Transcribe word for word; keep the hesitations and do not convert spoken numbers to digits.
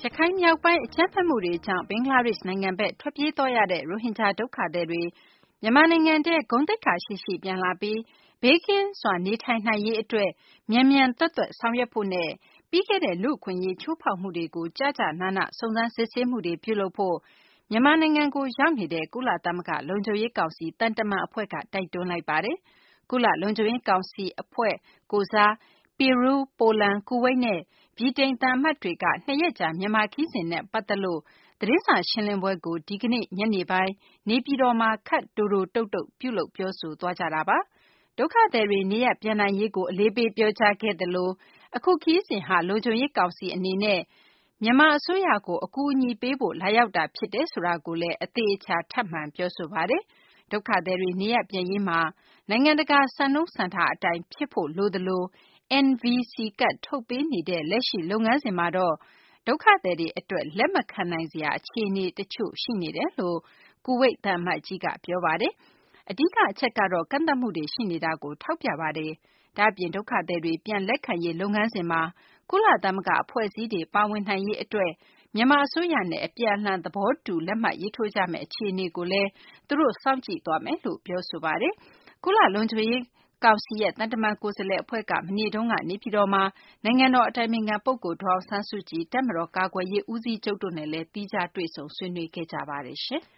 ခိုင်မြောက်ပိုင်း အကြမ်းဖက်မှုတွေကြောင့် ဘင်္ဂလားဒေ့ရှ်နိုင်ငံဘက် ထွက်ပြေးသွားရတဲ့ ရိုဟင်ဂျာ ဒုက္ခသည်တွေ မြန်မာနိုင်ငံထဲ ဂုဏ်သိက္ခာရှိရှိ ပြန်လာပြီး ဘေးကင်းစွာ နေထိုင်နိုင်ရေး အတွက် မြန်မြန်သွက်သွက် ဆောင်ရွက်ဖို့နဲ့ ပြီးခဲ့တဲ့ လူ့အခွင့်အရေး ချိုးဖောက်မှုတွေကို ကျကျနန စုံစမ်းစစ်ဆေးမှုတွေ ပြုလုပ်ဖို့ မြန်မာနိုင်ငံကို ရောက်နေတဲ့ ကုလသမဂ္ဂ လုံခြုံရေးကောင်စီ သံတမန် အဖွဲ့က တိုက်တွန်းလိုက်ပါတယ်။ ကုလလုံခြုံရေးကောင်စီ အဖွဲ့ကိုယ်စား ပီရူး၊ ပိုလန်၊ ကူဝိတ်နဲ့ ဗြိတိန် သံအမတ်တွေက နှစ်ရက်ကြာ မြန်မာခရီးစဉ်နဲ့ ပတ်သက်လို့ သတင်းစာရှင်းလင်းပွဲကို ဒီကနေ့ ညနေပိုင်း နေပြည်တော်မှာ ခပ်တိုတိုတုတ်တုတ် ပြုလုပ် ပြောဆိုသွားကြတာပါ။ ဒုက္ခသည်တွေ နေရပ်ပြန်နိုင်ရေးကို အလေးပေး ပြောကြားခဲ့သလို အခုခရီးစဉ်ဟာ လုံခြုံရေးကောင်စီ အနေနဲ့ မြန်မာအစိုးရကို အကူအညီပေးဖို့ လာရောက်တာ ဖြစ်တယ်ဆိုတာကိုလည်း အသေအချာ ထပ်မံ ပြောဆိုပါတယ်။ ဒုက္ခသည်တွေ နေရပ်ပြန်ရေးမှာ နိုင်ငံတကာ စံနှုန်းစံထား အတိုင်း ဖြစ်ဖို့ လိုသလို N V C ကဒ် ထုတ်ပေးနေတဲ့ လက်ရှိ လုပ်ငန်းစဉ်မှာတော့ ဒုက္ခသည်တွေ အတွက် လက်မခံနိုင်စရာ အခြေအနေ တချို့ ရှိနေတယ်လို့ ကူဝိတ် သံအမတ်ကြီးက ပြောပါတယ်။ အဓိက အချက်ကတော့ ကန့်သတ်မှုတွေ ရှိနေတာကို ထောက်ပြပါတယ်။ ဒါ့အပြင် ဒုက္ခသည်တွေ ပြန်လက်ခံရေး လုပ်ငန်းစဉ်မှာ ကုလသမဂ္ဂ အဖွဲ့အစည်းတွေ ပါဝင်နိုင်ရေး အတွက် မြန်မာ အစိုးရနဲ့ အပြန်အလှန် သဘောတူ လက်မှတ်ရေးထိုးကြမယ့် အခြေအနေကိုလည်း သူတို့ စောင့်ကြည့်သွားမယ်လို့ ပြောဆိုပါတယ်။ ကုလလုံခြုံရေးကောင်စီရဲ့ သံတမန် ကိုယ်စားလှယ် အဖွဲ့က မနေ့တုန်းက နေပြည်တော်မှာ နိုင်ငံတော် အတိုင်ပင်ခံ ပုဂ္ဂိုလ် ဒေါ်အောင်ဆန်းစုကြည်၊ တပ်မတော် ကာကွယ်ရေး ဦးစီးချုပ်တို့နဲ့လည်း သီးခြားတွေ့ဆုံ ဆွေးနွေးခဲ့ကြပါတယ်။